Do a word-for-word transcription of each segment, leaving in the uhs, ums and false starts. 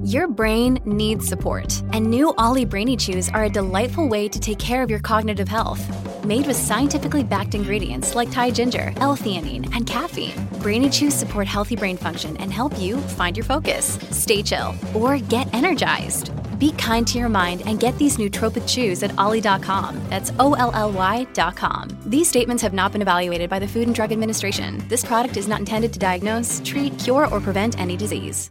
Your brain needs support, and new Ollie Brainy Chews are a delightful way to take care of your cognitive health. Made with scientifically backed ingredients like Thai ginger, L-theanine, and caffeine, Brainy Chews support healthy brain function and help you find your focus, stay chill, or get energized. Be kind to your mind and get these nootropic chews at ollie dot com. That's O L L Y dot com. These statements have not been evaluated by the Food and Drug Administration. This product is not intended to diagnose, treat, cure, or prevent any disease.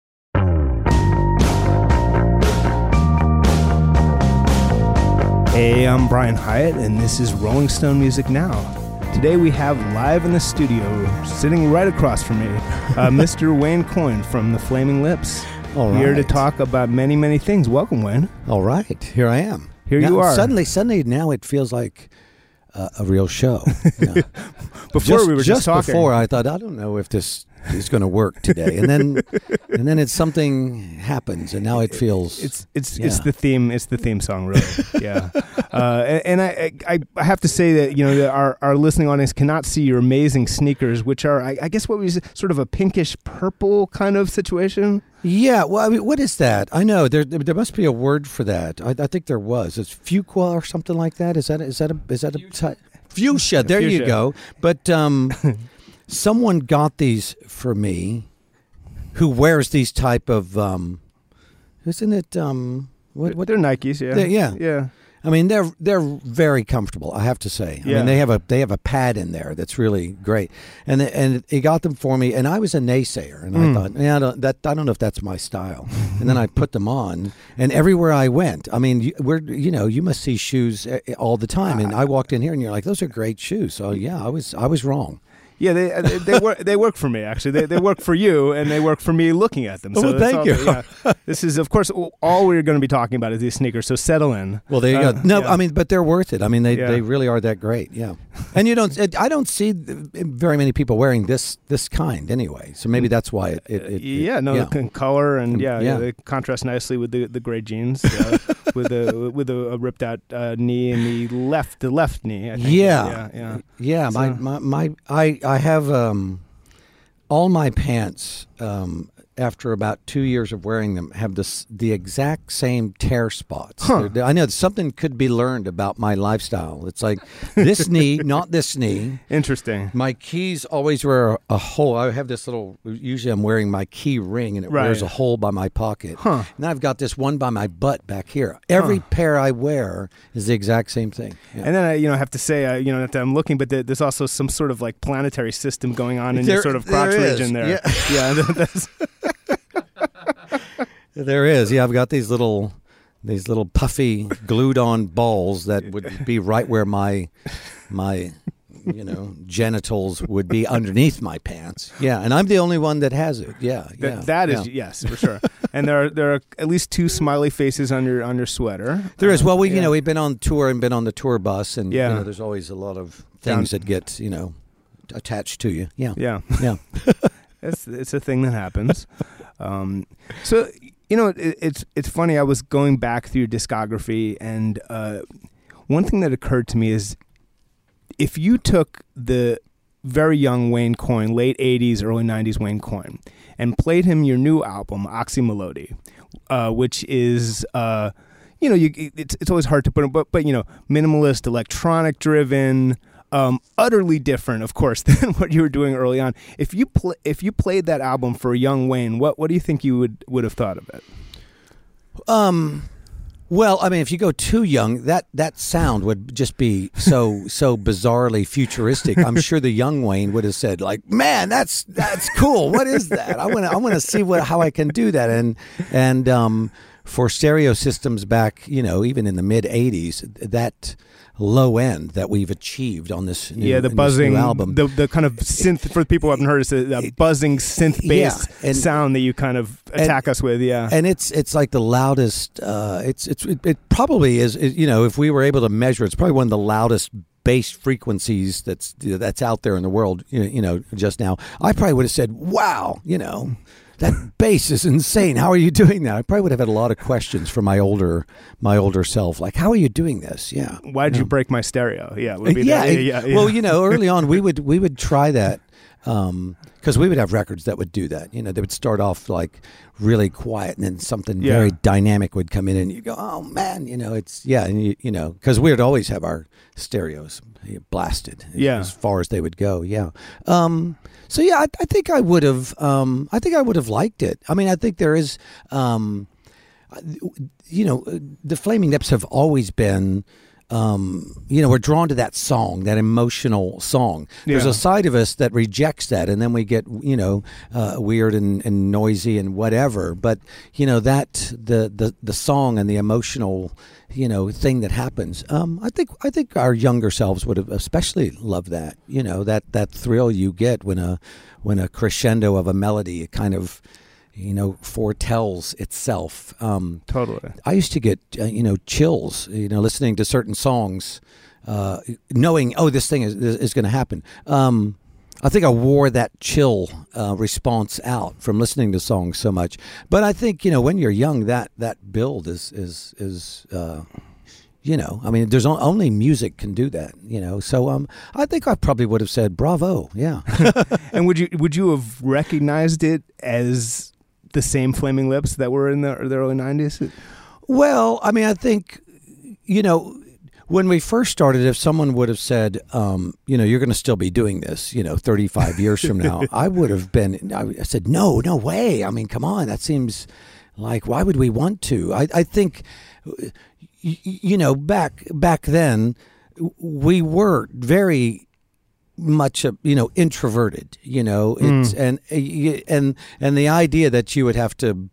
Hey, I'm Brian Hyatt, and this is Rolling Stone Music Now. Today we have live in the studio, sitting right across from me, uh, Mister Wayne Coyne from The Flaming Lips. All right. Here to talk about many, many things. Welcome, Wayne. All right. Here I am. Here now, you are. Suddenly, suddenly now it feels like uh, a real show. Yeah. Before just, we were just, just talking. before, I thought, I don't know if this is going to work today. And then and then it's something happens, and now it feels... It's it's yeah. it's the theme. It's the theme song, really. Yeah. Uh, and and I, I I have to say that, you know, that our, our listening audience cannot see your amazing sneakers, which are, I, I guess, what was sort of a pinkish purple kind of situation. Yeah, well, I mean, what is that? I know there there must be a word for that. I, I think there was. It's fuqua or something like that. Is that is that a is that a type? Fuchsia? There Fuchsia. you go. But um, someone got these for me, who wears these type of um, isn't it um, what what They're Nikes, yeah. They're- yeah. Yeah. I mean, they're they're very comfortable, I have to say. I Yeah. mean, they have a they have a pad in there that's really great, and and he got them for me, and I was a naysayer, and Mm. I thought, yeah, I don't, that I don't know if that's my style. And then I put them on, and everywhere I went, I mean, you, we're you know, you must see shoes uh, all the time, and I walked in here, and you're like, those are great shoes. So yeah, I was I was wrong. Yeah, they they, they work. They work for me, actually. They they work for you, and they work for me looking at them. So Oh, that's thank all, you. Yeah. This is, of course, all we're going to be talking about is these sneakers. So settle in. Well, there you Uh, go. No, yeah. I mean, but they're worth it. I mean, they, Yeah. they really are that great. Yeah, and you don't. It, I don't see very many people wearing this this kind anyway. So maybe that's why it. it, it yeah, no, yeah. the con- color and yeah, Yeah. yeah, they contrast nicely with the the gray jeans, uh, with the with a, a ripped out uh, knee and the left the left knee. I think. Yeah. yeah, yeah. Yeah, my, So- my, my I I have um, all my pants um, after about two years of wearing them have this the exact same tear spots. Huh. They're- I know something could be learned about my lifestyle. It's like this knee, not this knee. Interesting. My keys always wear a, a hole. I have this little. Usually, I'm wearing my key ring, and it Right. wears a hole by my pocket. Huh. And I've got this one by my butt back here. Every Huh. pair I wear is the exact same thing. Yeah. And then I, you know, have to say, uh, you know, that I'm looking, but there- there's also some sort of like planetary system going on in There- your sort of crotch there is. region there. Yeah. yeah that- that's, There is, yeah. I've got these little, these little puffy, glued-on balls that would be right where my, my, you know, genitals would be underneath my pants. Yeah, and I'm the only one that has it. Yeah, that, yeah. that is yeah. yes, for sure. And there are there are at least two smiley faces on your on your sweater. There is. Uh, Well, we, yeah. you know, we've been on tour and been on the tour bus, and Yeah. you know, there's always a lot of things Down- that get, you know, attached to you. Yeah, Yeah. yeah. It's it's a thing that happens. Um, so you know, it, it's it's funny. I was going back through your discography, and uh, one thing that occurred to me is if you took the very young Wayne Coyne, late eighties, early nineties Wayne Coyne, and played him your new album, Oxymelody, uh, which is. Uh, you know, you, it's it's always hard to put it, but but you know, minimalist, electronic driven. Um, utterly different, of course, than what you were doing early on. If you pl- if you played that album for a young Wayne, what what do you think you would, would have thought of it? Um, well, I mean, if you go too young, that, that sound would just be so so bizarrely futuristic. I'm sure the young Wayne would have said, like, "Man, that's that's cool. What is that? I want to I want to see what how I can do that." And and um, for stereo systems back, you know, even in the mid eighties, that low end that we've achieved on this new, Yeah, the in this buzzing new album. the the kind of synth for people who haven't heard, it's a, a buzzing synth based Yeah, and- sound that you kind of attack us with. Yeah, And it's it's like the loudest. Uh, it's it's it, it probably is, is. You know, if we were able to measure, it's probably one of the loudest bass frequencies that's that's out there in the world. You know, you know, just now, I probably would have said, "Wow," you know. That bass is insane. How are you doing that? I probably would have had a lot of questions for my older my older self. Like, how are you doing this? Yeah. Why'd you break my stereo? Yeah, would be Yeah, the, it- yeah, yeah. Well, you know, early on we would we would try that. Um, because we would have records that would do that. You know, they would start off like really quiet, and then something Yeah. very dynamic would come in, and you go, "Oh man," you know, it's yeah, and you you know, because we would always have our stereos blasted, as, Yeah. as far as they would go. Yeah. Um. So yeah, I, I think I would have. Um. I think I would have liked it. I mean, I think there is. Um. You know, the Flaming Lips have always been. Um, you know, we're drawn to that song, that emotional song. There's Yeah. a side of us that rejects that, and then we get, you know, uh, weird and, and noisy and whatever. But you know, that the, the the song and the emotional, you know, thing that happens. Um, I think I think our younger selves would have especially loved that. You know, that that thrill you get when a when a crescendo of a melody kind of, you know, foretells itself. Um, Totally. I used to get, uh, you know, chills, you know, listening to certain songs, uh, knowing, oh, this thing is is going to happen. Um, I think I wore that chill uh, response out from listening to songs so much. But I think, you know, when you're young, that that build is is is. Uh, You know, I mean, there's o- only music can do that. You know, so um, I think I probably would have said bravo. Yeah. And would you would you have recognized it as the same Flaming Lips that were in the, the early nineties? Well, I mean, I think, you know, when we first started, if someone would have said, um, you know, you're going to still be doing this, you know, thirty-five years from now, I would have been, I said, no, no way. I mean, come on. That seems like, why would we want to? I, I think, you, you know, back back then, we were very much, uh, you know, introverted, you know, it's, mm. and, and, and the idea that you would have to,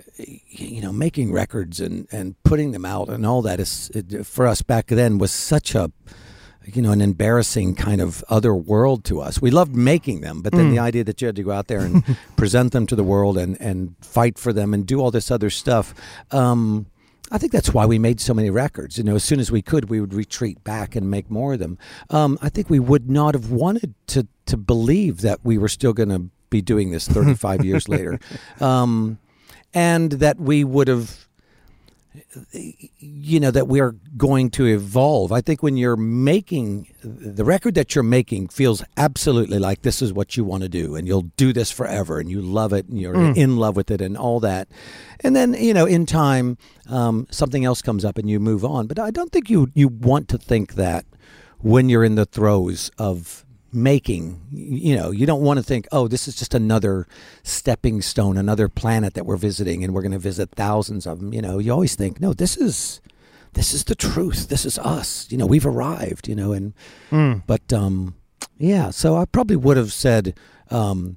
you know, making records and, and putting them out and all that is, it, for us back then was such a, you know, an embarrassing kind of other world to us. We loved making them, but then mm. the idea that you had to go out there and present them to the world and, and fight for them and do all this other stuff. Um, I think that's why we made so many records. You know, as soon as we could, we would retreat back and make more of them. Um, I think we would not have wanted to, to believe that we were still going to be doing this thirty-five years later. Um, and that we would have, you know, that we are going to evolve. I think when you're making, the record that you're making feels absolutely like this is what you want to do, and you'll do this forever, and you love it, and you're mm. in love with it, and all that. And then, you know, in time, um, something else comes up and you move on. But I don't think you, you want to think that when you're in the throes of making, you know, you don't want to think, oh, this is just another stepping stone, another planet that we're visiting, and we're going to visit thousands of them. You know, you always think, no, this is this is the truth. This is us. You know, we've arrived. You know, and mm. but um, yeah. So I probably would have said, um,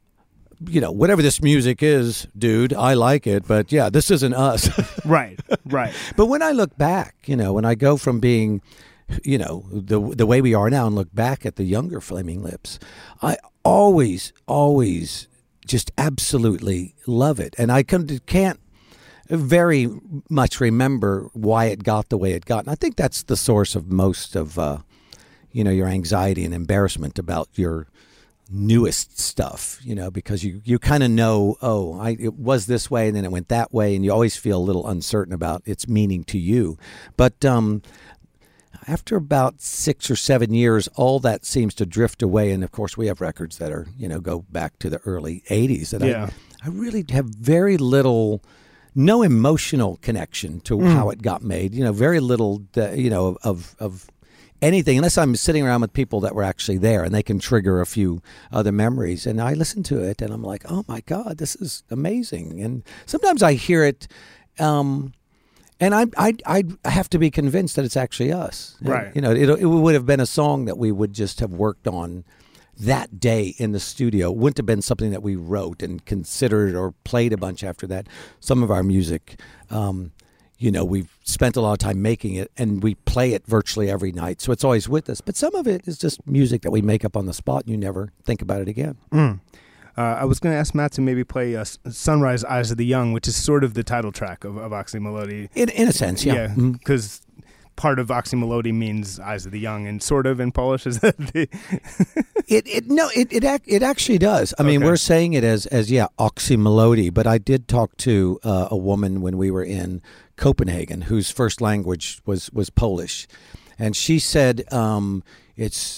you know, whatever this music is, dude, I like it, but yeah, this isn't us. Right, right. But when I look back, you know, when I go from being, you know, the the way we are now and look back at the younger Flaming Lips, I always, always just absolutely love it. And I come to, can't very much remember why it got the way it got. And I think that's the source of most of, uh, you know, your anxiety and embarrassment about your newest stuff, you know, because you, you kind of know, oh, I, it was this way and then it went that way. And you always feel a little uncertain about its meaning to you. But, um, after about six or seven years, all that seems to drift away. And of course, we have records that are, you know, go back to the early eighties that yeah. I, I really have very little, no emotional connection to mm. how it got made. You know, very little, uh, you know, of, of anything, unless I'm sitting around with people that were actually there and they can trigger a few other memories. And I listen to it and I'm like, oh my God, this is amazing. And sometimes I hear it, um, and I, I, I have to be convinced that it's actually us. Right. And, you know, it, it would have been a song that we would just have worked on that day in the studio. It wouldn't have been something that we wrote and considered or played a bunch after that. Some of our music, um, you know, we've spent a lot of time making it and we play it virtually every night. So it's always with us. But some of it is just music that we make up on the spot and you never think about it again. Mm. Uh, I was going to ask Matt to maybe play uh, Sunrise, Eyes of the Young, which is sort of the title track of, of Oxymelody. In, in a sense, yeah. Yeah, because mm-hmm. part of Oxymelody means Eyes of the Young, and sort of in Polish is that the... it, it no it it, ac- it actually does. I mean, okay. We're saying it as as yeah Oxymelody, but I did talk to uh, a woman when we were in Copenhagen whose first language was was Polish, and she said um, it's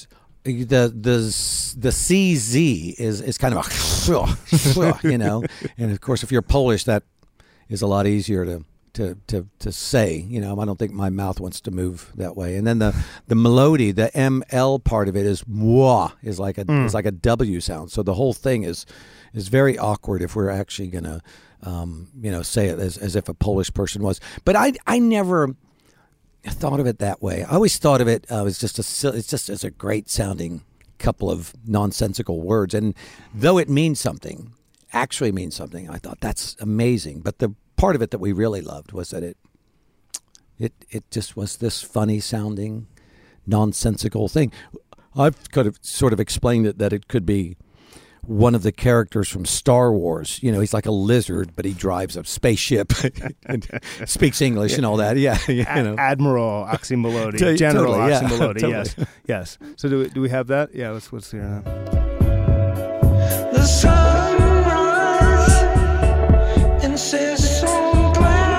the the the C Z is is kind of a you know, and of course if you're Polish, that is a lot easier to. To, to to say, you know, I don't think my mouth wants to move that way. And then the the melody, the M L part of it is mwah, is like a mm. is like a W sound. So the whole thing is is very awkward if we're actually gonna, um, you know, say it as as if a Polish person was. But I I never thought of it that way. I always thought of it uh, as just a it's just as a great sounding couple of nonsensical words. And though it means something, actually means something, I thought that's amazing. But the part of it that we really loved was that it it it just was this funny sounding nonsensical thing. I've kind of sort of explained it that it could be one of the characters from Star Wars. You know, he's like a lizard, but he drives a spaceship and speaks English and all that. Yeah, you know. Admiral Oxymolody, T- General totally, yeah. Oxymolody. Totally. Yes, yes. So do we, do we have that? Yeah, let's let's hear that. The sunrise insists on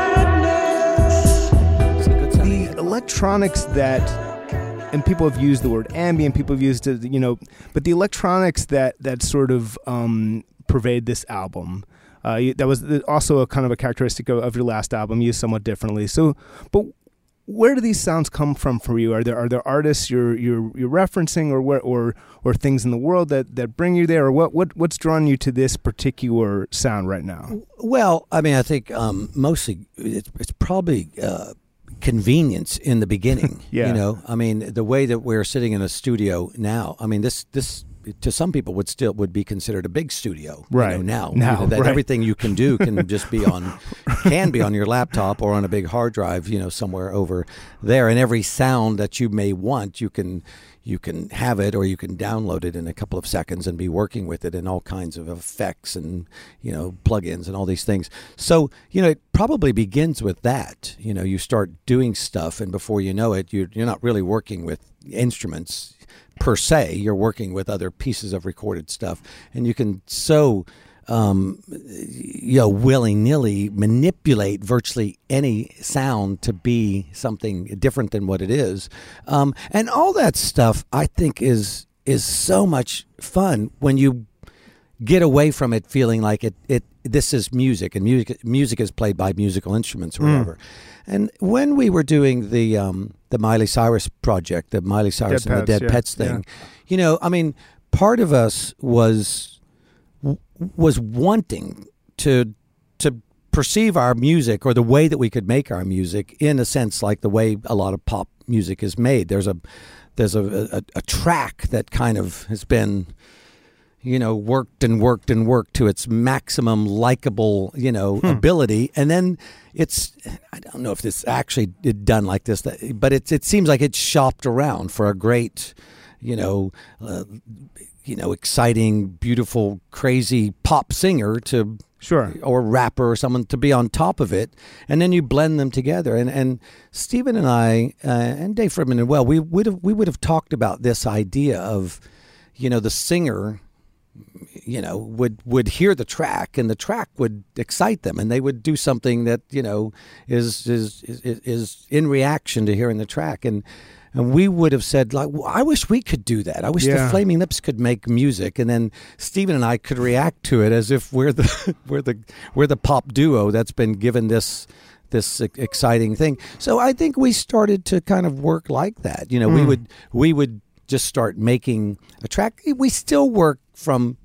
gladness. It's a good sounding. The electronics that, and people have used the word ambient, people have used it, you know, but the electronics that that sort of um, pervade this album, uh, that was also a kind of a characteristic of, of your last album, used somewhat differently. So, but where do these sounds come from for you? Are there are there artists you're you're you're referencing, or where, or or things in the world that, that bring you there, or what, what what's drawn you to this particular sound right now? Well, I mean, I think um, mostly it's, it's probably uh, convenience in the beginning. Yeah. You know, I mean, the way that we're sitting in a studio now, I mean, this this to some people would still would be considered a big studio. Right. You know, now, Now, you know, that right. everything you can do can just be on can be on your laptop or on a big hard drive, you know, somewhere over there. And every sound that you may want, you can you can have it, or you can download it in a couple of seconds and be working with it, and all kinds of effects and, you know, plugins and all these things. So, you know, it probably begins with that. You know, you start doing stuff, and before you know it, you're, you're not really working with instruments per se. You're working with other pieces of recorded stuff, and you can so um, you know, willy-nilly manipulate virtually any sound to be something different than what it is. Um, and all that stuff, I think, is is so much fun when you get away from it feeling like it, it this is music, and music music is played by musical instruments or whatever. Mm. And when we were doing the um, the Miley Cyrus project, the Miley Cyrus Dead and Pets, the Dead yeah, Pets thing, yeah. you know, I mean, part of us was was wanting to to perceive our music, or the way that we could make our music, in a sense like the way a lot of pop music is made. There's a there's a, a, a track that kind of has been, you know, worked and worked and worked to its maximum likable, you know, hmm. ability. And then it's, I don't know if this actually done like this, but it's, it seems like it's shopped around for a great, you know, uh, you know, exciting, beautiful, crazy pop singer to, sure, or rapper or someone to be on top of it, and then you blend them together. And and Stephen and I uh, and Dave Fridman as well, we would have we would have talked about this idea of, you know, the singer, you know, would would hear the track, and the track would excite them, and they would do something that, you know, is is is, is in reaction to hearing the track. And And we would have said, like, well, I wish we could do that. I wish yeah. the Flaming Lips could make music, and then Stephen and I could react to it as if we're the we're the we're the pop duo that's been given this this exciting thing. So I think we started to kind of work like that. You know, mm. we would we would just start making a track. We still work from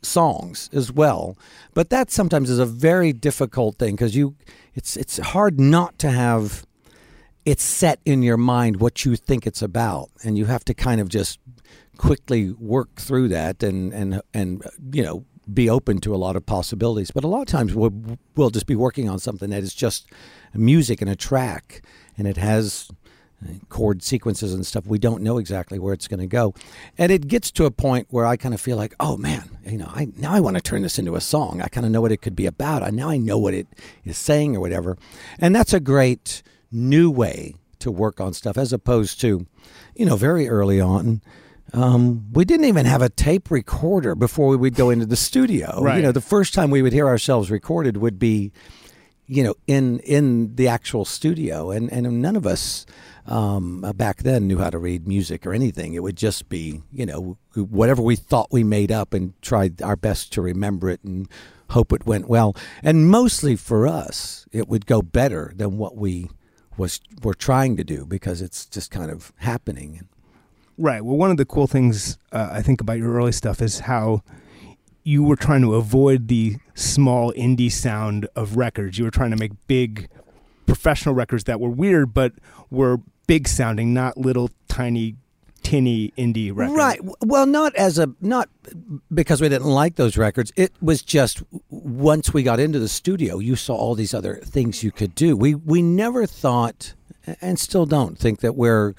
songs as well, but that sometimes is a very difficult thing, because you it's it's hard not to have it's set in your mind what you think it's about, and you have to kind of just quickly work through that and and and you know, be open to a lot of possibilities. But a lot of times we'll, we'll just be working on something that is just music and a track, and it has chord sequences and stuff. We don't know exactly where it's going to go, and it gets to a point where I kind of feel like, oh man, you know, I now I want to turn this into a song. I kind of know what it could be about. I now I know what it is saying or whatever, and that's a great new way to work on stuff, as opposed to, you know, very early on, um, we didn't even have a tape recorder before we would go into the studio. Right. You know, the first time we would hear ourselves recorded would be you know, in in the actual studio, and and none of us um, back then knew how to read music or anything. It would just be, you know, whatever we thought we made up, and tried our best to remember it and hope it went well. And mostly for us, it would go better than what we was were trying to do, because it's just kind of happening. Right. Well, one of the cool things uh, I think about your early stuff is how you were trying to avoid the small indie sound of records. You were trying to make big professional records that were weird, but were big sounding, not little tiny tinny indie records. Right. Well, not as a not because we didn't like those records. It was just once we got into the studio, you saw all these other things you could do. We we never thought, and still don't think, that we're.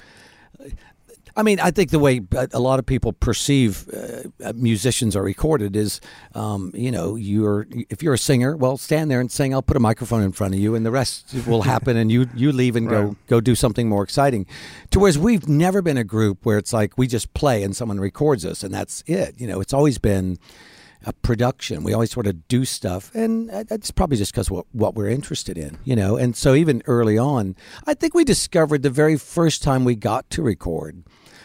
I mean, I think the way a lot of people perceive uh, musicians are recorded is, um, you know, you're if you're a singer, well, stand there and sing. I'll put a microphone in front of you, and the rest will happen, and you you leave and go Right. go do something more exciting. To whereas we've never been a group where it's like we just play and someone records us and that's it. You know, it's always been a production. We always sort of do stuff, and it's probably just because what what we're interested in, you know. And so even early on, I think we discovered the very first time we got to record.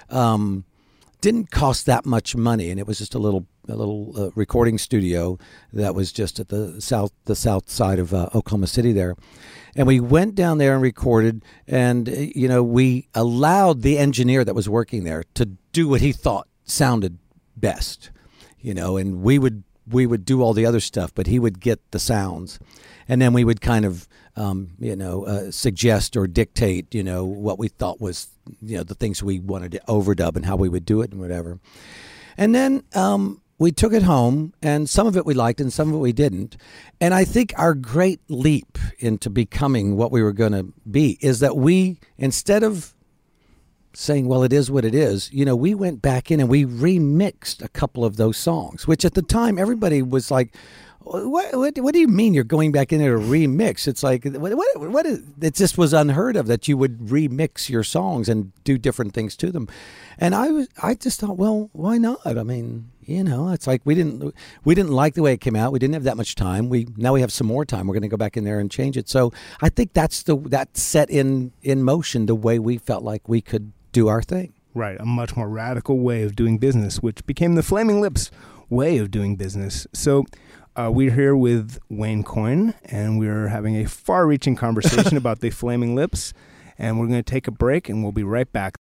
Um, didn't cost that much money, and it was just a little a little uh, recording studio that was just at the south the south side of uh, Oklahoma City there. And we went down there and recorded, and uh, you know, we allowed the engineer that was working there to do what he thought sounded best, you know, and we would we would do all the other stuff, but he would get the sounds, and then we would kind of um, you know uh, suggest or dictate, you know, what we thought was, you know, the things we wanted to overdub and how we would do it and whatever. And then um, we took it home, and some of it we liked and some of it we didn't. And I think our great leap into becoming what we were going to be is that we, instead of saying, well, it is what it is, you know, we went back in and we remixed a couple of those songs, which at the time everybody was like, What, what what do you mean you're going back in there to remix? It's like, what, what, what is, it just was unheard of that you would remix your songs and do different things to them. And I was, I just thought, well, why not? I mean, you know, it's like we didn't, we didn't like the way it came out. We didn't have that much time. We, now we have some more time. We're going to go back in there and change it. So I think that's the, that set in, in motion the way we felt like we could do our thing. Right. A much more radical way of doing business, which became the Flaming Lips way of doing business. So, Uh, we're here with Wayne Coyne, and we're having a far-reaching conversation about the Flaming Lips, and we're going to take a break, and we'll be right back.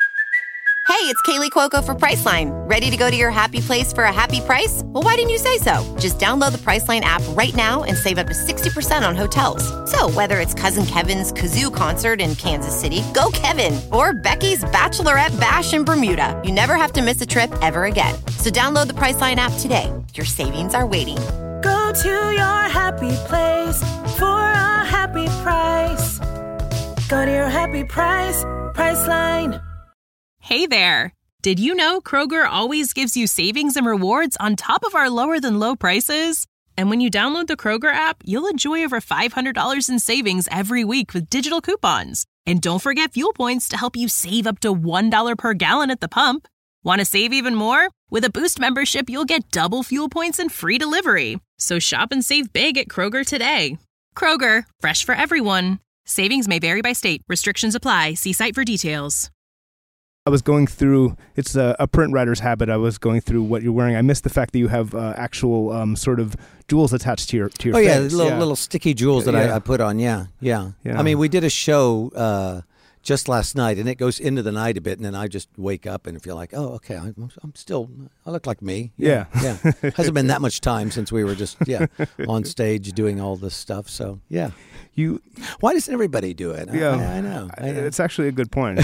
Hey, it's Kaylee Cuoco for Priceline. Ready to go to your happy place for a happy price? Well, why didn't you say so? Just download the Priceline app right now and save up to sixty percent on hotels. So whether it's Cousin Kevin's Kazoo Concert in Kansas City, go Kevin, or Becky's Bachelorette Bash in Bermuda, you never have to miss a trip ever again. So download the Priceline app today. Your savings are waiting. Go to your happy place for a happy price. Go to your happy price, Priceline. Hey there. Did you know Kroger always gives you savings and rewards on top of our lower than low prices? And when you download the Kroger app, you'll enjoy over five hundred dollars in savings every week with digital coupons. And don't forget fuel points to help you save up to one dollar per gallon at the pump. Want to save even more? With a Boost membership, you'll get double fuel points and free delivery. So shop and save big at Kroger today. Kroger, fresh for everyone. Savings may vary by state. Restrictions apply. See site for details. I was going through, it's a, a print writer's habit, I was going through what you're wearing. I missed the fact that you have uh, actual um, sort of jewels attached to your to your oh, face. yeah, little, yeah, little sticky jewels that yeah. I, I put on, yeah, yeah, yeah. I mean, we did a show uh, just last night, and it goes into the night a bit, and then I just wake up and feel like, oh, okay, I'm, I'm still, I look like me. Yeah. Yeah. yeah. Hasn't been that much time since we were just, yeah, on stage doing all this stuff, so, yeah. You, Why doesn't everybody do it? Yeah, I, I, know, I know. It's actually a good point.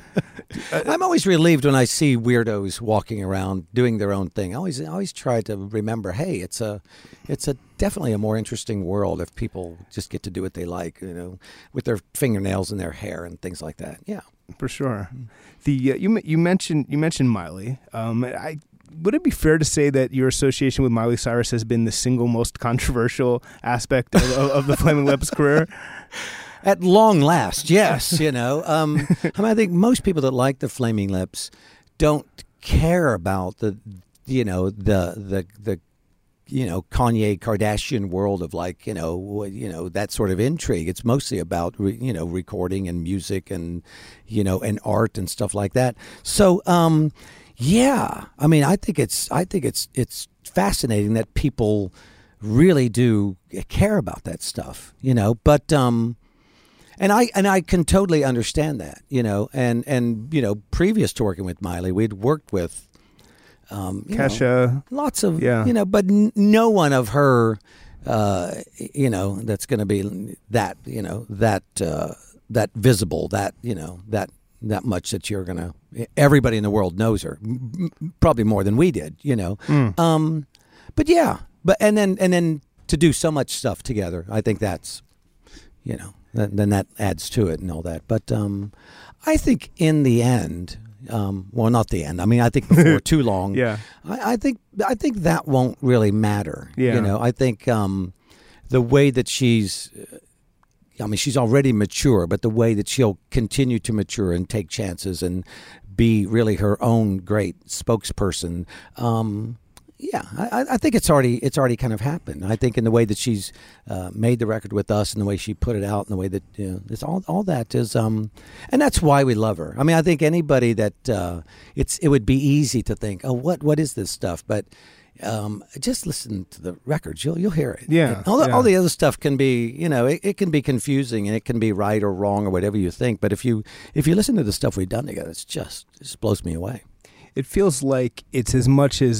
I'm always relieved when I see weirdos walking around doing their own thing. I always, I always try to remember, hey, it's a, it's a definitely a more interesting world if people just get to do what they like, you know, with their fingernails and their hair and things like that. Yeah, for sure. The uh, you you mentioned you mentioned Miley. Um, I. Would it be fair to say that your association with Miley Cyrus has been the single most controversial aspect of, of, of the Flaming Lips career? At long last, yes. You know, um, I mean, I think most people that like the Flaming Lips don't care about the, you know, the the the you know, Kanye Kardashian world of like, you know, you know, that sort of intrigue. It's mostly about, re, you know, recording and music and, you know, and art and stuff like that. So, um, yeah, I mean, I think it's, I think it's, it's fascinating that people really do care about that stuff, you know, but, um, and I, and I can totally understand that, you know, and, and, you know, previous to working with Miley, we'd worked with, Um, you Kesha, know, lots of, yeah. you know, but n- no one of her, uh, you know, that's going to be that, you know, that, uh, that visible, that, you know, that, that much that you're going to, everybody in the world knows her, m- probably more than we did, you know. Mm. Um, but yeah, but, and then, and then to do so much stuff together, I think that's, you know, th- then that adds to it and all that. But, um, I think in the end, Um, well, not the end. I mean, I think before too long. Yeah. I, I think I think that won't really matter. Yeah. You know, I think um, the way that she's, I mean, she's already mature, but the way that she'll continue to mature and take chances and be really her own great spokesperson. Um, yeah, I, I think it's already it's already kind of happened. I think in the way that she's uh, made the record with us and the way she put it out and the way that you know, it's all all that is, um, and that's why we love her. I mean, I think anybody that uh, it's it would be easy to think, oh, what what is this stuff? But um, just listen to the records, you'll you'll hear it. Yeah, all the, yeah. all the other stuff can be, you know, it, it can be confusing and it can be right or wrong or whatever you think. But if you if you listen to the stuff we've done together, it's just it just blows me away. It feels like it's as much as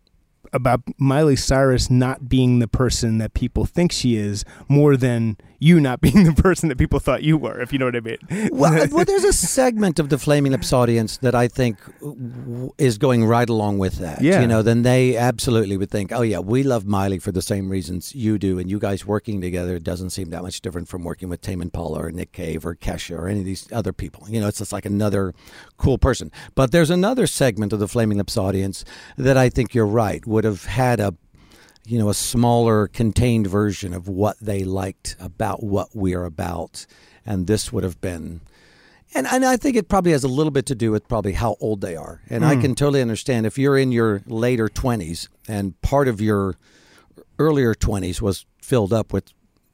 about Miley Cyrus not being the person that people think she is, more than you not being the person that people thought you were, if you know what I mean. well, well, there's a segment of the Flaming Lips audience that I think w- is going right along with that. Yeah. You know, then they absolutely would think, oh, yeah, we love Miley for the same reasons you do, and you guys working together doesn't seem that much different from working with Tame Impala or Nick Cave or Kesha or any of these other people. You know, it's just like another cool person. But there's another segment of the Flaming Lips audience that I think you're right, would have had a you know, a smaller, contained version of what they liked about what we're about. And this would have been, and, and I think it probably has a little bit to do with probably how old they are. And mm. I can totally understand if you're in your later twenties and part of your earlier twenties was filled up with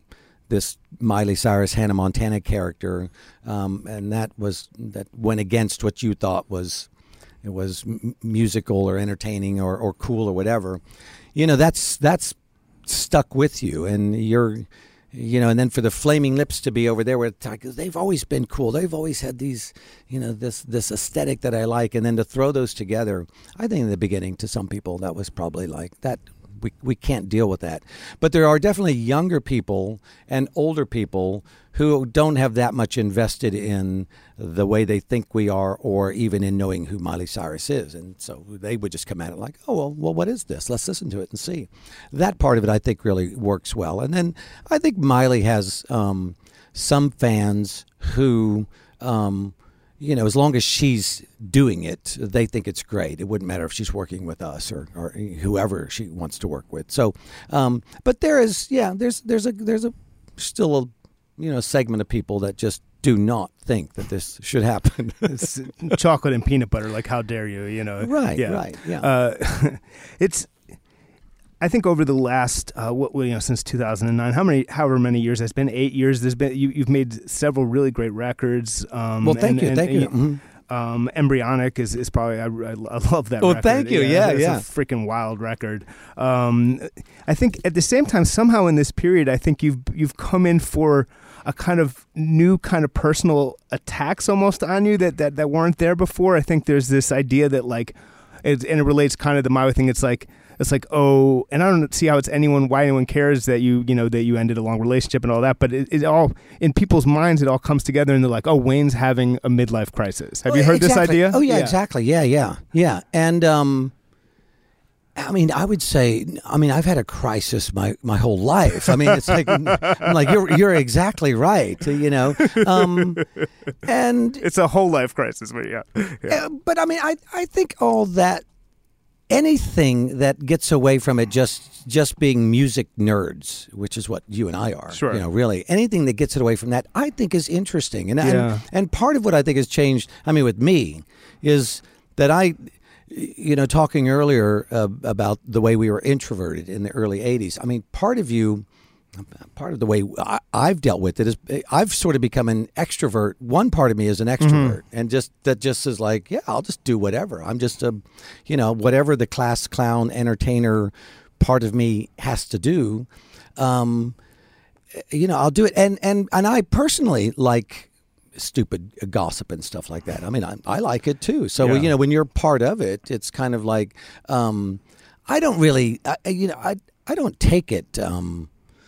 this Miley Cyrus, Hannah Montana character, um, and that was, that went against what you thought was, it was m- musical or entertaining or, or cool or whatever. You know, that's that's stuck with you, and you're, you know, and then for the Flaming Lips to be over there, where they've always been cool, they've always had these, you know, this this aesthetic that I like, and then to throw those together, I think in the beginning to some people that was probably like that. We we can't deal with that. But there are definitely younger people and older people who don't have that much invested in the way they think we are, or even in knowing who Miley Cyrus is. And so they would just come at it like, oh, well, well, what is this? Let's listen to it and see. That part of it, I think, really works well. And then I think Miley has um, some fans who, um, you know, as long as she's doing it, they think it's great. It wouldn't matter if she's working with us or, or whoever she wants to work with. So, um, but there is, yeah, there's there's a there's a still a you know segment of people that just do not think that this should happen. It's chocolate and peanut butter, like how dare you? You know, right, yeah. right, yeah. Uh, it's. I think over the last, uh, what you know, since two thousand nine, how many, however many years it's been, eight years. There's been you, you've made several really great records. Um, well, thank and, you, and, thank and, you. Mm-hmm. Um, Embryonic is, is probably I, I, I love that. Oh, record. thank you. Yeah, it's yeah. a freaking wild record. Um, I think at the same time, somehow in this period, I think you've you've come in for a kind of new kind of personal attacks almost on you that that, that weren't there before. I think there's this idea that like, it, and it relates kind of to my thing. It's like. It's like, oh, and I don't see how it's anyone, why anyone cares that you, you know, that you ended a long relationship and all that. But it, it all, in people's minds, it all comes together and they're like, oh, Wayne's having a midlife crisis. Have well, you heard exactly. this idea? Oh, yeah, yeah, exactly. Yeah, yeah, yeah. And, um, I mean, I would say, I mean, I've had a crisis my, my whole life. I mean, it's like, I'm like, you're you're exactly right, you know. Um, and it's a whole life crisis, but yeah. yeah. Uh, but I mean, I I think all that, anything that gets away from it just just being music nerds, which is what you and I are, sure. you know, really, anything that gets it away from that, I think is interesting. And, yeah. and and part of what I think has changed, I mean, with me, is that I, you know, talking earlier uh, about the way we were introverted in the early eighties. I mean, part of you, part of the way I, I've dealt with it is I've sort of become an extrovert. One part of me is an extrovert, mm-hmm. and just that just is like, yeah, I'll just do whatever. I'm just a, you know, whatever the class clown entertainer part of me has to do. Um, you know, I'll do it, and and and I personally like stupid gossip and stuff like that. I mean, I, I like it too. So yeah. you know, when you're part of it, it's kind of like um, I don't really, I, you know, I I don't take it. Um,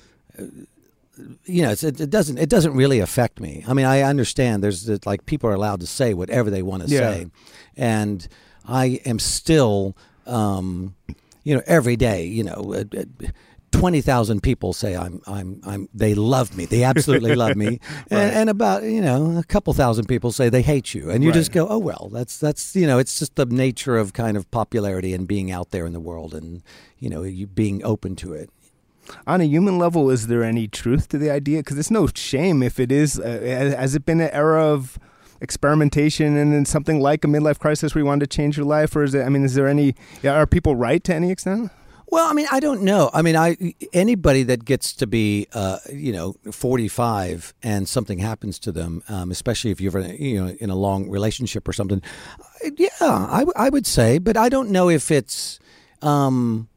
you know, it's, it, it doesn't it doesn't really affect me. I mean, I understand there's like people are allowed to say whatever they want to yeah. say, and I am still, um, you know, every day, you know. Uh, uh, Twenty thousand people say I'm I'm I'm. They love me. They absolutely love me, and, right. and about you know a couple thousand people say they hate you, and you right. just go, oh well, that's that's you know it's just the nature of kind of popularity and being out there in the world, and you know you being open to it. On a human level, is there any truth to the idea? Because it's no shame if it is. Uh, has it been an era of experimentation and then something like a midlife crisis where you wanted to change your life, or is it? I mean, is there any? Are people right to any extent? Well, I mean, I don't know. I mean, I anybody that gets to be, uh, you know, forty-five and something happens to them, um, especially if you're, you know, in a long relationship or something. Yeah, I, w- I would say, but I don't know if it's, um,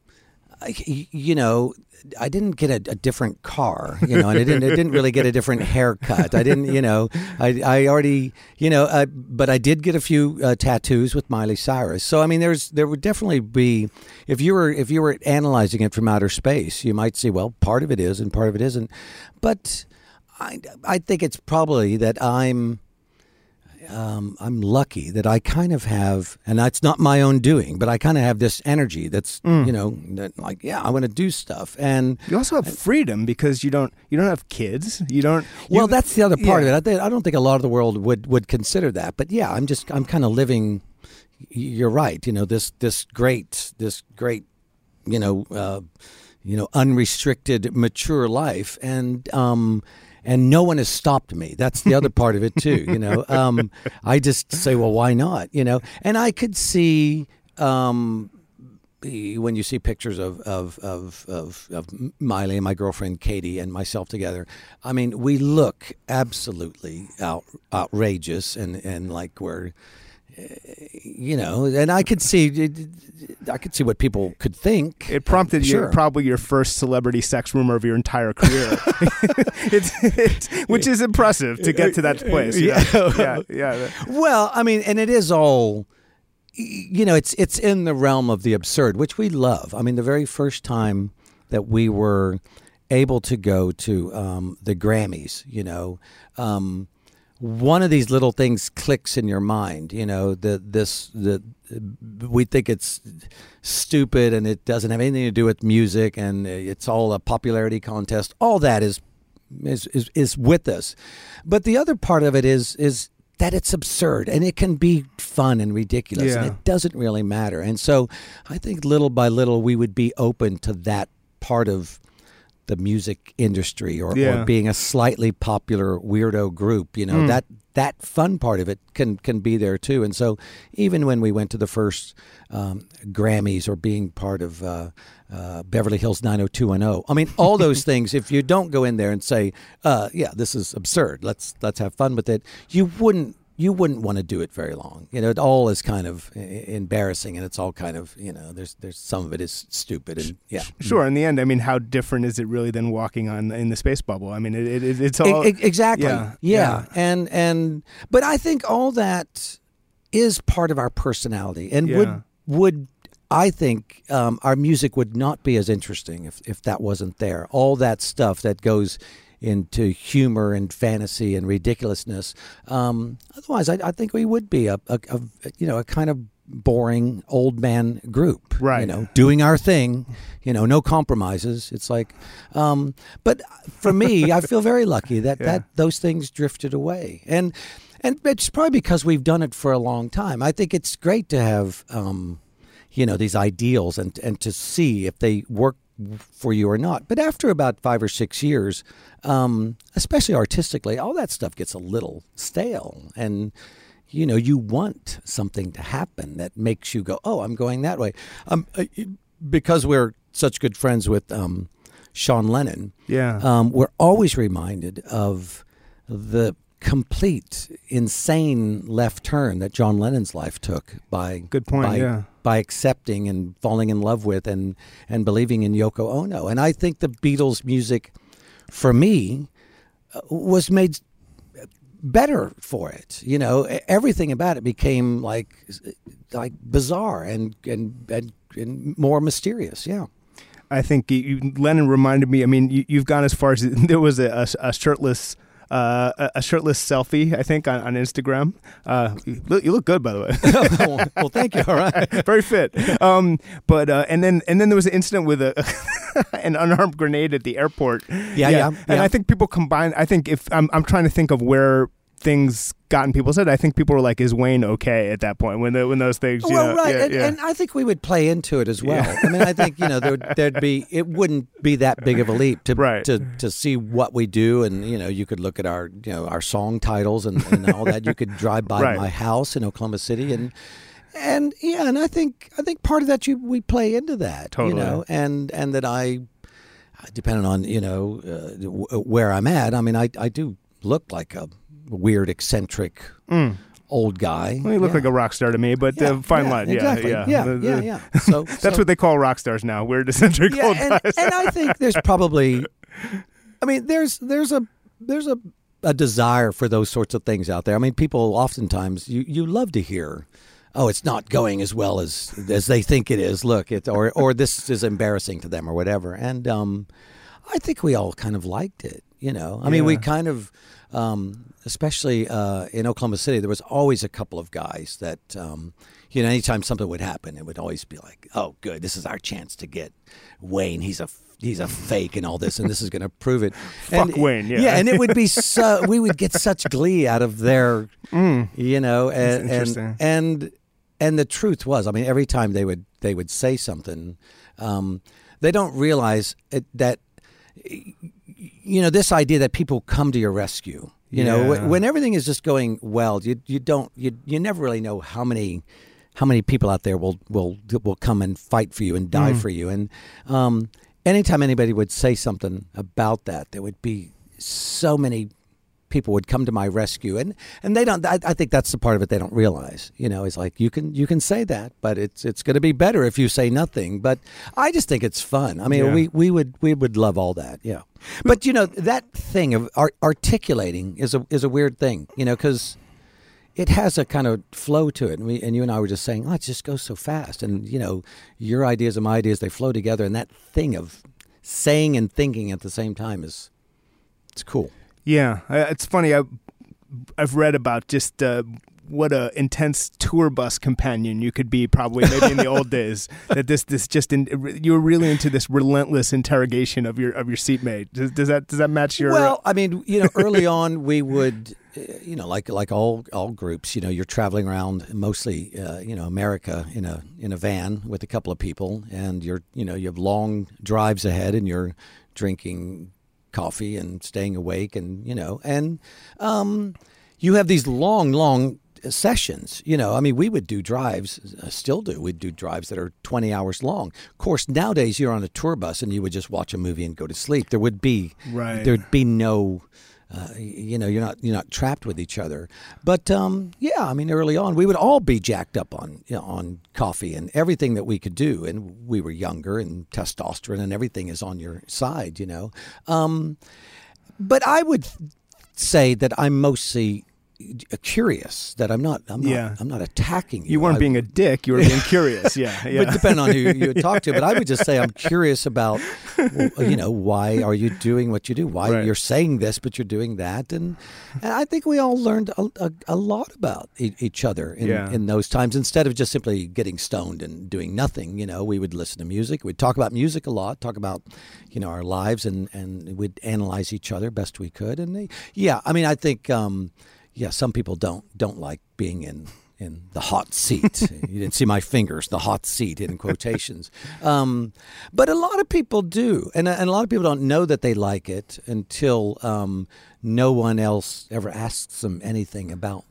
you know, I didn't get a, a different car, you know, and I didn't, I didn't really get a different haircut. I didn't, you know, I, I already, you know, uh, but I did get a few uh, tattoos with Miley Cyrus. So, I mean, there's, there would definitely be, if you were, if you were analyzing it from outer space, you might see, well, part of it is and part of it isn't. But I, I think it's probably that I'm, Um, I'm lucky that I kind of have, and that's not my own doing, but I kind of have this energy that's, mm. you know, that like, yeah, I want to do stuff. And you also have freedom because you don't, you don't have kids. You don't. You, well, that's the other part yeah. of it. I, I don't think a lot of the world would, would consider that, but yeah, I'm just, I'm kind of living, you're right. You know, this, this great, this great, you know, uh, you know, unrestricted, mature life. And, um, And no one has stopped me. That's the other part of it too. You know, um, I just say, well, why not? You know, and I could see um, when you see pictures of of, of of of Miley and my girlfriend Katie and myself together. I mean, we look absolutely out, outrageous and and like we're. You know, and I could see, I could see what people could think. It prompted sure. your, probably your first celebrity sex rumor of your entire career, it's, it's, which is impressive to get to that place. Yeah. yeah, yeah. Well, I mean, and it is all, you know, it's it's in the realm of the absurd, which we love. I mean, the very first time that we were able to go to um, the Grammys, you know. Um, One of these little things clicks in your mind, you know, the, this, the, we think it's stupid and it doesn't have anything to do with music and it's all a popularity contest. All that is, is, is, is with us. But the other part of it is, is that it's absurd and it can be fun and ridiculous yeah. and it doesn't really matter. And so I think little by little we would be open to that part of the music industry or, yeah. or being a slightly popular weirdo group, you know, mm. that that fun part of it can can be there too. And so even when we went to the first um, Grammys or being part of uh, uh, Beverly Hills nine oh two one oh, I mean, all those things, if you don't go in there and say, uh, yeah, this is absurd, let's let's have fun with it, you wouldn't you wouldn't want to do it very long. You know, it all is kind of embarrassing and it's all kind of, you know, there's there's some of it is stupid. And yeah. Sure. In the end, I mean, how different is it really than walking on in the space bubble? I mean, it, it, it's all. It, exactly. Yeah, yeah. yeah. And, and, but I think all that is part of our personality and yeah. would, would, I think um, our music would not be as interesting if, if that wasn't there. All that stuff that goes into humor and fantasy and ridiculousness. Um, otherwise, I, I think we would be a, a, a, you know, a kind of boring old man group, right? You know, doing our thing, you know, no compromises. It's like, um, but for me, I feel very lucky that, yeah. that those things drifted away. And, and it's probably because we've done it for a long time. I think it's great to have, um, you know, these ideals and, and to see if they work for you or not. But after about five or six years, um, especially artistically, all that stuff gets a little stale. And, you know, you want something to happen that makes you go, oh, I'm going that way. Um, uh, because we're such good friends with um, Sean Lennon, Yeah. um, we're always reminded of the complete, insane left turn that John Lennon's life took by Good point, by, yeah. by accepting and falling in love with and, and believing in Yoko Ono. And I think the Beatles' music, for me, uh, was made better for it. You know, everything about it became like like bizarre and and and, and more mysterious. Yeah. I think you, Lennon reminded me. I mean, you, you've gone as far as there was a, a, a shirtless, uh, a- a shirtless selfie. I think on, on Instagram. Uh, you, look, you look good, by the way. Well, thank you. All right. Very fit. Um, but uh, and then and then there was an incident with a an unarmed grenade at the airport. Yeah, yeah, And yeah. I think people combine. I think if I'm I'm trying to think of where things got in people's head. I think people were like, "Is Wayne okay?" At that point when the, when those things. You Well, know, right, yeah, and, yeah. and I think we would play into it as well. I mean, I think you know there, there'd be it wouldn't be that big of a leap to Right. to to see what we do, and you know you could look at our you know our song titles and, and all that. You could drive by Right. my house in Oklahoma City, and and yeah, and I think I think part of that you we play into that, Totally. you know, and and that I, depending on you know uh, w- where I'm at, I mean, I I do look like a weird eccentric. Old guy. Well, you look Yeah. like a rock star to me, but uh, fine yeah, line. Exactly. Yeah, Yeah, The- yeah, the- yeah. So That's so- what they call rock stars now. We're eccentric yeah, old and, guys. and I think there's probably, I mean, there's there's a there's a, a desire for those sorts of things out there. I mean, people oftentimes you, you love to hear, oh, it's not going as well as as they think it is. Look, it or or this is embarrassing to them or whatever. And um, I think we all kind of liked it. You know, I mean, we Yeah. kind of. Um, especially uh, in Oklahoma City, there was always a couple of guys that, um, you know, anytime something would happen, it would always be like, "Oh, good, this is our chance to get Wayne. He's a he's a fake and all this, and this is going to prove it." Fuck and, Wayne, yeah. and it would be so. We would get such glee out of their, you know, and interesting. and, and and the truth was, I mean, every time they would they would say something, um, they don't realize it, that. You know, this idea that people come to your rescue. You know, Yeah. when, when everything is just going well, you you don't you you never really know how many how many people out there will will will come and fight for you and die for you. And um, anytime anybody would say something about that, there would be so many people would come to my rescue, and, and they don't. I, I think that's the part of it they don't realize. You know, it's like you can you can say that, but it's it's going to be better if you say nothing. But I just think it's fun. I mean, Yeah. we, we would we would love all that. Yeah, but you know that thing of art, articulating is a is a weird thing. You know, because it has a kind of flow to it, and we and you and I were just saying, oh, it just goes so fast, and you know, your ideas and my ideas they flow together, and that thing of saying and thinking at the same time is it's cool. Yeah, uh, it's funny. I, I've read about just uh, what a intense tour bus companion you could be, probably maybe in the old days. That this this just in, you were really into this relentless interrogation of your of your seatmate. Does, does that does that match your? Well, I mean, you know, early on we would, uh, you know, like like all all groups, you know, you're traveling around mostly, uh, you know, America in a in a van with a couple of people, and you're, you know, you have long drives ahead, and you're drinking coffee and staying awake, and you know, and um, you have these long, long sessions. You know, I mean, we would do drives, uh, still do. We'd do drives that are twenty hours long. Of course, nowadays you're on a tour bus and you would just watch a movie and go to sleep. There would be, Right. there'd be no. Uh, you know, you're not you're not trapped with each other. But um, yeah, I mean, early on, we would all be jacked up on you know, on coffee and everything that we could do. And we were younger, and testosterone and everything is on your side, you know. Um, but I would say that I'm mostly curious. That I'm not. I'm not. Yeah. I'm not attacking you. you weren't I- being a dick. You were being curious. Yeah, yeah. But depending on who you would talk to. But I would just say I'm curious about, well, you know, why are you doing what you do? Why Right. you're saying this, but you're doing that? And, and I think we all learned a, a, a lot about e- each other in, Yeah. in those times. Instead of just simply getting stoned and doing nothing, you know, we would listen to music. We'd talk about music a lot, talk about, you know, our lives, and, and we'd analyze each other best we could. And they, yeah, I mean, I think, um, yeah, some people don't don't like being in in the hot seat. You didn't see my fingers, the hot seat in quotations. Um, but a lot of people do. And, and a lot of people don't know that they like it until um, no one else ever asks them anything about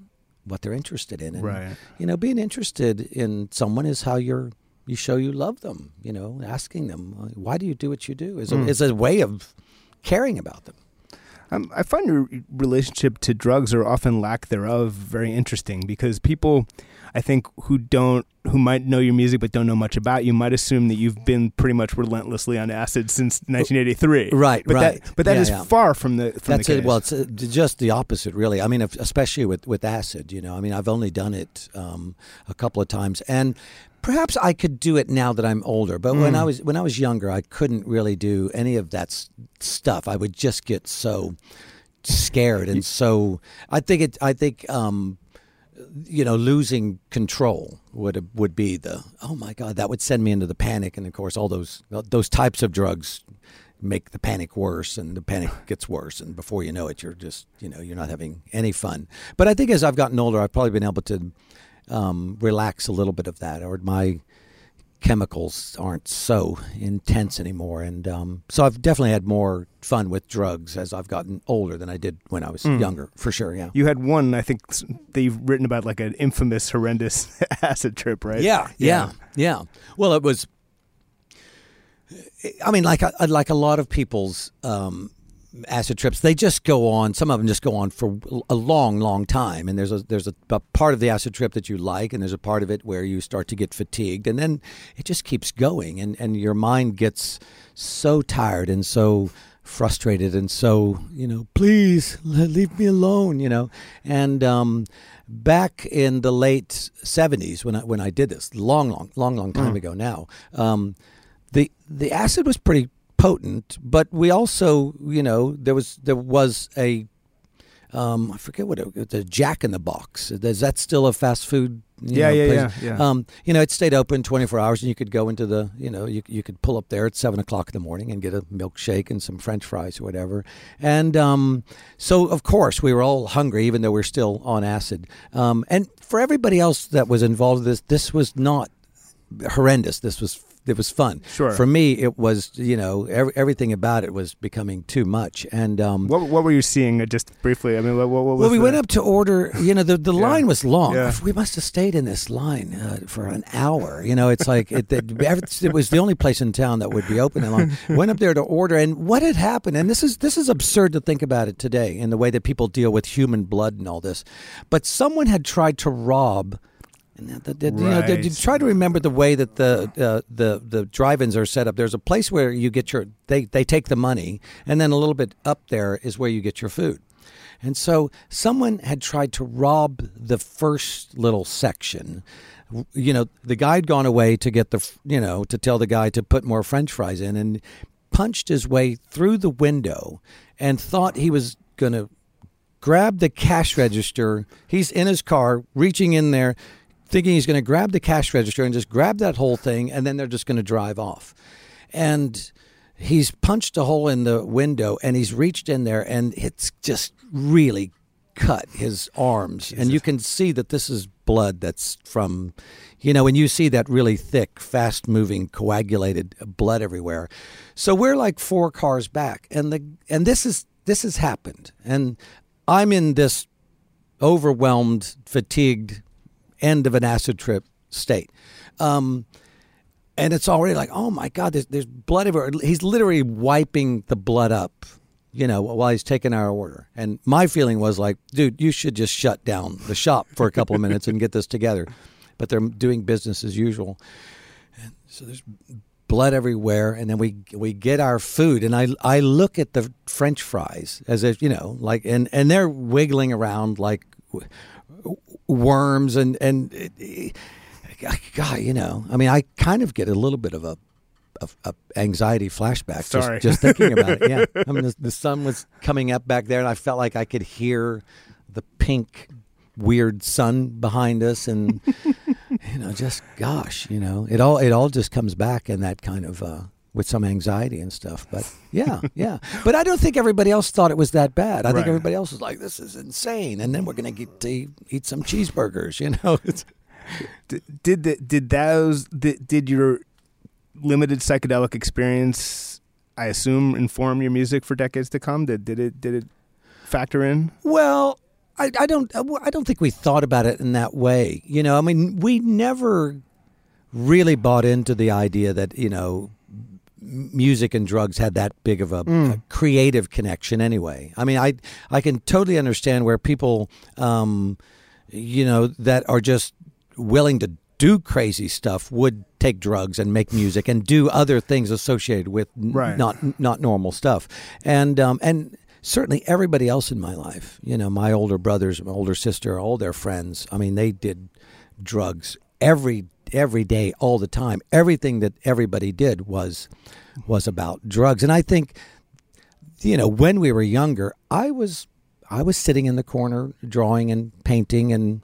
what they're interested in. And, Right. you know, being interested in someone is how you're you show you love them. You know, asking them why do you do what you do is a, Mm. is a way of caring about them. Um, I find your relationship to drugs, or often lack thereof, very interesting, because people, I think, who don't, who might know your music but don't know much about you, might assume that you've been pretty much relentlessly on acid since nineteen eighty-three. Right, but right. That, but that Yeah, is yeah. far from the from That's the case. it. Well, it's uh, just the opposite, really. I mean, if, especially with, with acid, you know. I mean, I've only done it um, a couple of times, and perhaps I could do it now that I'm older. But when Mm. I was when I was younger, I couldn't really do any of that s- stuff. I would just get so scared and so. I think it. I think. Um, you know, losing control would would be the, oh my God, that would send me into the panic. And of course, all those those types of drugs make the panic worse, and the panic gets worse. And before you know it, you're just, you know, you're not having any fun. But I think as I've gotten older, I've probably been able to um, relax a little bit of that, or my chemicals aren't so intense anymore. And um, so I've definitely had more fun with drugs as I've gotten older than I did when I was Mm. younger, for sure, yeah. You had one, I think, s- that you've written about, like an infamous, horrendous acid trip, right? Yeah, yeah, yeah. Well, it was. I mean, like a, like a lot of people's um, acid trips, they just go on. Some of them just go on for a long, long time. And there's a there's a, a part of the acid trip that you like, and there's a part of it where you start to get fatigued, and then it just keeps going, and and your mind gets so tired and so frustrated and so, you know, please leave me alone, you know. And um, back in the late seventies, when I when I did this, long, long, long, long time Mm. ago now, um, the the acid was pretty potent, but we also, you know, there was there was a um, I forget what it was, a Jack in the Box. Is that still a fast food? You Yeah, know, yeah, place? yeah, yeah. Um, you know, it stayed open twenty-four hours, and you could go into the, you know, you you could pull up there at seven o'clock in the morning and get a milkshake and some French fries or whatever. And um, so, of course, we were all hungry, even though we're still on acid. Um, and for everybody else that was involved in this, this was not horrendous. This was it was fun. Sure. For me, it was, you know, every, everything about it was becoming too much. And um, What What were you seeing? uh, Just briefly. I mean, what, what was well, we the- went up to order. You know, the the Yeah. line was long. Yeah. We must have stayed in this line uh, for an hour. You know, it's like it, it, it was the only place in town that would be open that long. Went up there to order, and what had happened? And this is this is absurd to think about it today in the way that people deal with human blood and all this. But someone had tried to rob. And the, the, you know, Right. you try to remember the way that the uh, the the drive-ins are set up. There's a place where you get your they they take the money, and then a little bit up there is where you get your food. And so someone had tried to rob the first little section. You know, the guy had gone away to get the you know to tell the guy to put more French fries in, and punched his way through the window, and thought he was going to grab the cash register. He's in his car, reaching in there, thinking he's going to grab the cash register and just grab that whole thing, and then they're just going to drive off. And he's punched a hole in the window, and he's reached in there, and it's just really cut his arms. And you can see that this is blood that's from, you know, when you see that really thick, fast-moving, coagulated blood everywhere. So we're like four cars back, and the and this is this has happened. And I'm in this overwhelmed, fatigued end of an acid trip state. Um, and it's already like, oh my God, there's, there's blood everywhere. He's literally wiping the blood up, you know, while he's taking our order. And my feeling was like, dude, you should just shut down the shop for a couple of minutes and get this together. But they're doing business as usual. And so there's blood everywhere. And then we we get our food. And I I look at the French fries as if, you know, like, and, and they're wiggling around like worms, and and it, it, God, you know, I mean, I kind of get a little bit of a, a, a anxiety flashback Sorry. just, just thinking about it. Yeah, I mean, the, the sun was coming up back there, and I felt like I could hear the pink, weird sun behind us, and you know, just gosh, you know, it all it all just comes back in that kind of. Uh, with some anxiety and stuff. But yeah, yeah. But I don't think everybody else thought it was that bad. I Right. think everybody else was like, this is insane. And then we're going to get to eat some cheeseburgers, you know? It's, D- Did the, did those did, did your limited psychedelic experience, I assume, inform your music for decades to come? Did did it did it factor in? well, I, I don't. I don't think we thought about it in that way. You know, I mean, we never really bought into the idea that you know, music and drugs had that big of a, mm. a creative connection. Anyway, I mean, I I can totally understand where people, um, you know, that are just willing to do crazy stuff would take drugs and make music and do other things associated with right. not not normal stuff, and um, and. Certainly everybody else in my life, you know, my older brothers, my older sister, all their friends, I mean, they did drugs every every day, all the time. Everything that everybody did was was about drugs. And I think, you know, when we were younger, I was I was sitting in the corner drawing and painting, and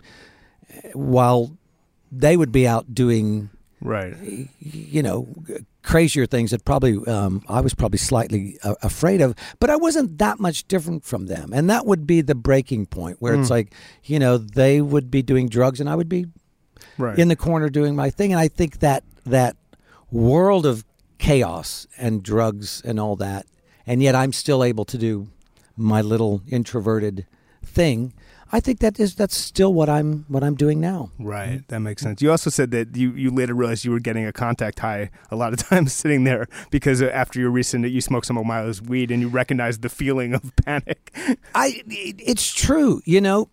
while they would be out doing, right, you know, crazier things that probably um, I was probably slightly uh, afraid of, but I wasn't that much different from them. And that would be the breaking point where mm. it's like, you know, they would be doing drugs and I would be right. in the corner doing my thing. And I think that that world of chaos and drugs and all that, and yet I'm still able to do my little introverted thing. I think that is that's still what I'm what I'm doing now. Right, that makes sense. You also said that you, you later realized you were getting a contact high a lot of times sitting there because after your recent you smoked some of Milo's weed and you recognized the feeling of panic. I it's true, you know.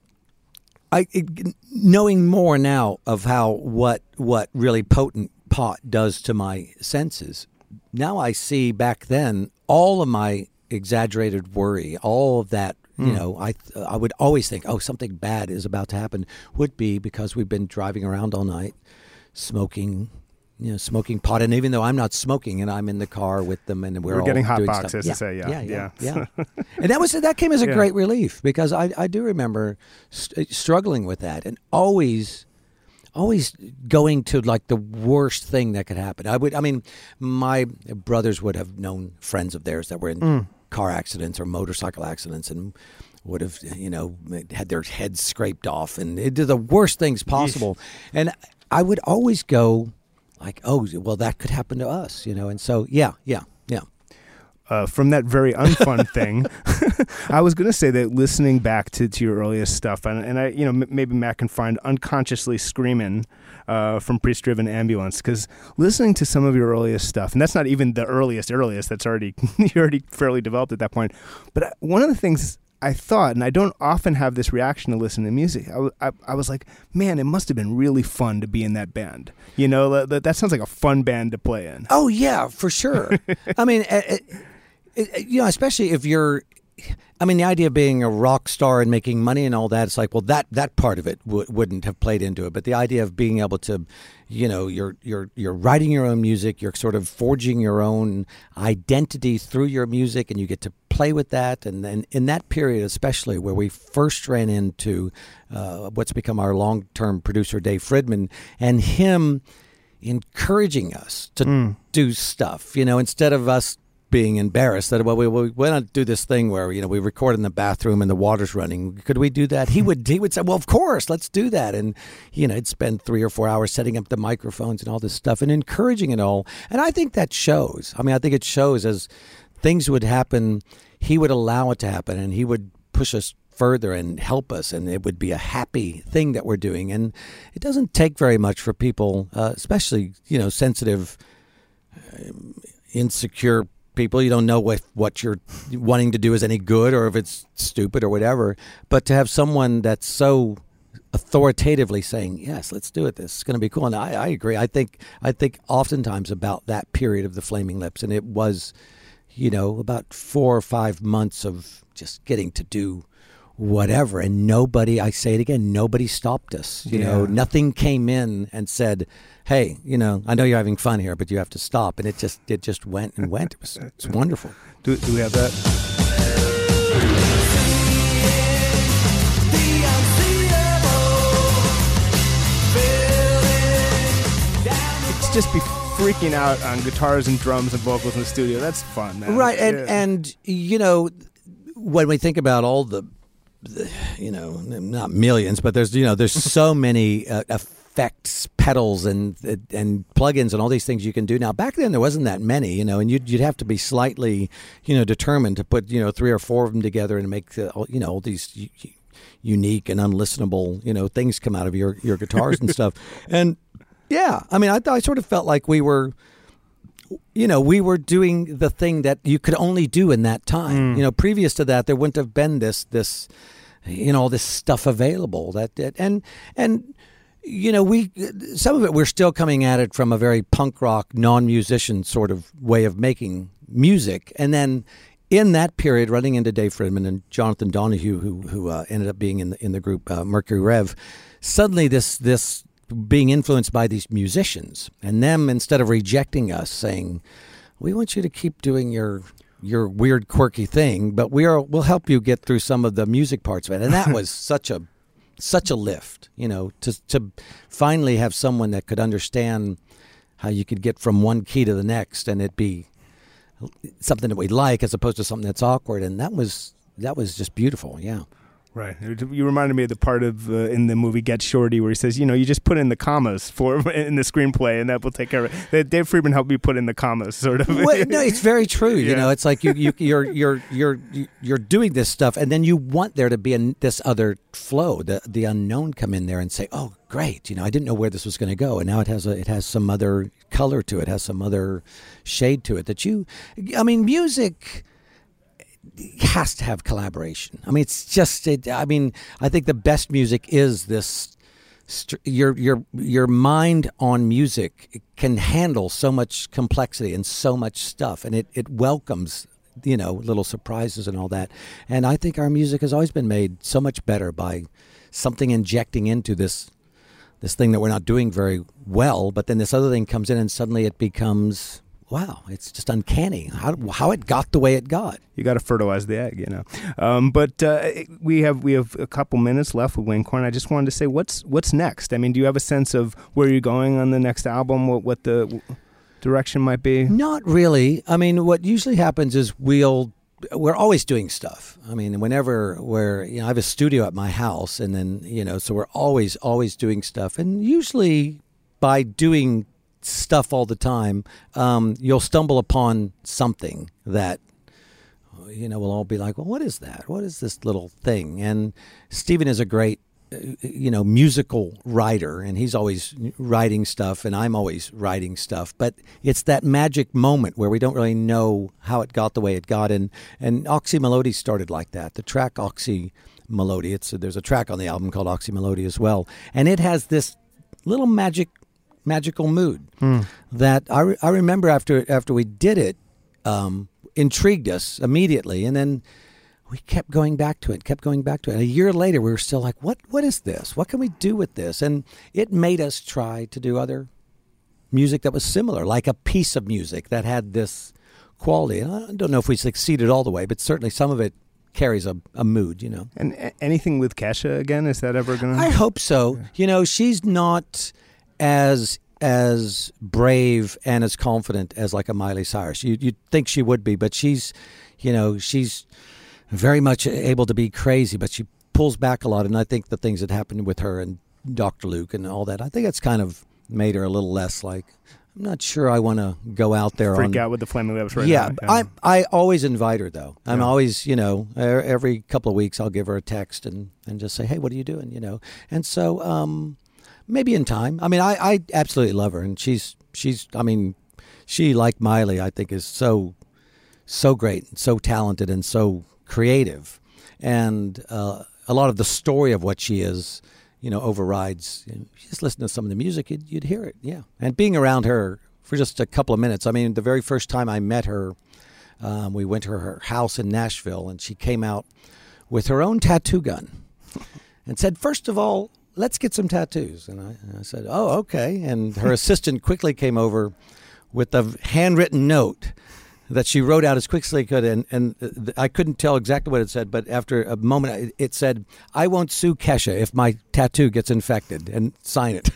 I it, knowing more now of how what what really potent pot does to my senses. Now I see back then all of my exaggerated worry, all of that. You know, I I would always think, oh, something bad is about to happen. Would be because we've been driving around all night, smoking, you know, smoking pot. And even though I'm not smoking, and I'm in the car with them, and we're, we're all getting hot doing box, stuff. as Yeah, to say, yeah, yeah, yeah, yeah. yeah. And that was that came as a yeah. great relief because I I do remember st- struggling with that and always. Always going to like the worst thing that could happen. I would, I mean, my brothers would have known friends of theirs that were in mm. car accidents or motorcycle accidents and would have, you know, had their heads scraped off and it did the worst things possible. Yeesh. And I would always go like, oh, well, that could happen to us, you know? And so, yeah, yeah, yeah. Uh, from that very unfun thing, I was going to say that listening back to, to your earliest stuff, and, and I, you know, m- maybe Matt can find Unconsciously Screaming uh, from Priest Driven Ambulance, because listening to some of your earliest stuff, and that's not even the earliest, earliest, that's already, you're already fairly developed at that point. But one of the things I thought, and I don't often have this reaction to listen to music, I, w- I, I was like, man, it must have been really fun to be in that band. You know, that, that sounds like a fun band to play in. Oh, yeah, for sure. I mean, it, it, It, you know, especially if you're, I mean, the idea of being a rock star and making money and all that, it's like, well, that, that part of it w- wouldn't have played into it. But the idea of being able to, you know, you're you're you're writing your own music, you're sort of forging your own identity through your music, and you get to play with that. And then in that period, especially where we first ran into uh, what's become our long-term producer, Dave Fridman, and him encouraging us to mm. do stuff, you know, instead of us being embarrassed that, well, we, we why not do this thing where, you know, we record in the bathroom and the water's running. Could we do that? He would he would say, well, of course, let's do that. And, you know, he'd spend three or four hours setting up the microphones and all this stuff and encouraging it all. And I think that shows. I mean, I think it shows as things would happen, he would allow it to happen and he would push us further and help us, and it would be a happy thing that we're doing. And it doesn't take very much for people, uh, especially, you know, sensitive, uh, insecure people. You don't know what what you're wanting to do is any good or if it's stupid or whatever. But to have someone that's so authoritatively saying, yes, let's do it. This is going to be cool. And I, I agree. I think I think oftentimes about that period of the Flaming Lips. And it was, you know, about four or five months of just getting to do whatever. And nobody, I say it again, nobody stopped us. You yeah. know, nothing came in and said, hey, you know, I know you're having fun here, but you have to stop. And it just it just went and went. It was it's wonderful. Do, do we have that? It's just be freaking out on guitars and drums and vocals in the studio. That's fun, man. Right. And, yeah. and you know, when we think about all the, the, you know, not millions, but there's, you know, there's so many uh, effects, pedals and and plugins and all these things you can do now. Back then there wasn't that many, you know, and you'd, you'd have to be slightly, you know, determined to put, you know, three or four of them together and make, the, you know, all these unique and unlistenable, you know, things come out of your, your guitars and stuff. And yeah, I mean, I, I sort of felt like we were, you know, we were doing the thing that you could only do in that time. Mm. You know, previous to that, there wouldn't have been this, this, you know, all this stuff available. That, that and and you know, we some of it we're still coming at it from a very punk rock, non-musician sort of way of making music, and then in that period, running into Dave Fridman and Jonathan Donahue, who who uh, ended up being in the in the group uh, Mercury Rev, suddenly this this. being influenced by these musicians, and them, instead of rejecting us, saying, we want you to keep doing your your weird quirky thing, but we are we'll help you get through some of the music parts of it. And that was such a such a lift, you know, to to finally have someone that could understand how you could get from one key to the next and it be something that we like as opposed to something that's awkward. And that was that was just beautiful. Yeah. Right. You reminded me of the part of uh, in the movie Get Shorty where he says, you know, you just put in the commas for in the screenplay and that will take care of it. Dave Friedman helped me put in the commas, sort of. Well, no, it's very true. Yeah. You know, it's like you, you, you're you're you're you're doing this stuff, and then you want there to be a, this other flow, the the unknown come in there and say, oh, great. You know, I didn't know where this was going to go, and now it has a it has some other color to it, has some other shade to it that you. I mean, music has to have collaboration. I mean, it's just. It, I mean, I think the best music is this. Your your your mind on music can handle so much complexity and so much stuff, and it, it welcomes, you know, little surprises and all that. And I think our music has always been made so much better by something injecting into this this thing that we're not doing very well, but then this other thing comes in, and suddenly it becomes. Wow, it's just uncanny how how it got the way it got. You got to fertilize the egg, you know. Um, but uh, we have we have a couple minutes left with Wayne Coyne. I just wanted to say, what's what's next? I mean, do you have a sense of where you're going on the next album? What what the direction might be? Not really. I mean, what usually happens is we'll we're always doing stuff. I mean, whenever we're you know, I have a studio at my house, and then you know, so we're always always doing stuff, and usually by doing stuff all the time, um, you'll stumble upon something that, you know, we'll all be like, well, what is that? What is this little thing? And Stephen is a great, you know, musical writer, and he's always writing stuff, and I'm always writing stuff. But it's that magic moment where we don't really know how it got the way it got. And, and Oxy Melody started like that. The track Oxy Melody, it's, there's a track on the album called Oxy Melody as well. And it has this little magic magical mood mm. that I, re- I remember after after we did it um, intrigued us immediately, and then we kept going back to it, kept going back to it. And a year later, we were still like, what what is this? What can we do with this? And it made us try to do other music that was similar, like a piece of music that had this quality. And I don't know if we succeeded all the way, but certainly some of it carries a, a mood, you know. And a- anything with Kesha again, is that ever going to... I hope so. Yeah. You know, she's not... as as brave and as confident as like a Miley Cyrus. You, you'd think she would be, but she's, you know, she's very much able to be crazy, but she pulls back a lot. And I think the things that happened with her and Doctor Luke and all that, I think it's kind of made her a little less like, I'm not sure I want to go out there. Freak on, out with the Flaming Lips right yeah, now. Yeah, I I always invite her, though. I'm yeah. always, you know, every couple of weeks I'll give her a text and, and just say, hey, what are you doing, you know? And so... um maybe in time. I mean, I, I absolutely love her, and she's she's. I mean, she, like Miley, I think is so so great, and so talented, and so creative, and uh, a lot of the story of what she is, you know, overrides. You know, you just listen to some of the music, you'd, you'd hear it, yeah. And being around her for just a couple of minutes. I mean, the very first time I met her, um, we went to her house in Nashville, and she came out with her own tattoo gun, and said, first of all, let's get some tattoos. And I, and I said, oh, okay. And her assistant quickly came over with a handwritten note that she wrote out as quick as they could. And, and I couldn't tell exactly what it said, but after a moment, it said, I won't sue Kesha if my tattoo gets infected, and sign it.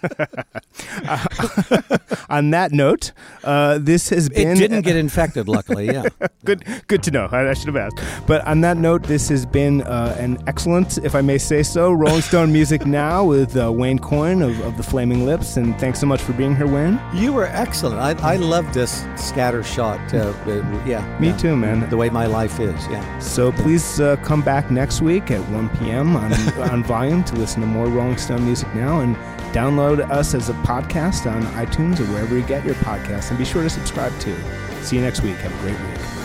uh, on that note, uh, this has been... It didn't get infected, luckily, yeah. good good to know. I, I should have asked. But on that note, this has been uh, an excellent, if I may say so, Rolling Stone Music Now with uh, Wayne Coyne of, of the Flaming Lips. And thanks so much for being here, Wayne. You were excellent. I, I love this scatter shot. Uh, uh, uh, yeah. Me yeah. too, man. The way my life is, yeah. So please uh, come back next week at one p.m. on, on Volume to listen to more Rolling Stone music now, and download us as a podcast on iTunes or wherever you get your podcasts, and be sure to subscribe too. See you next week. Have a great week.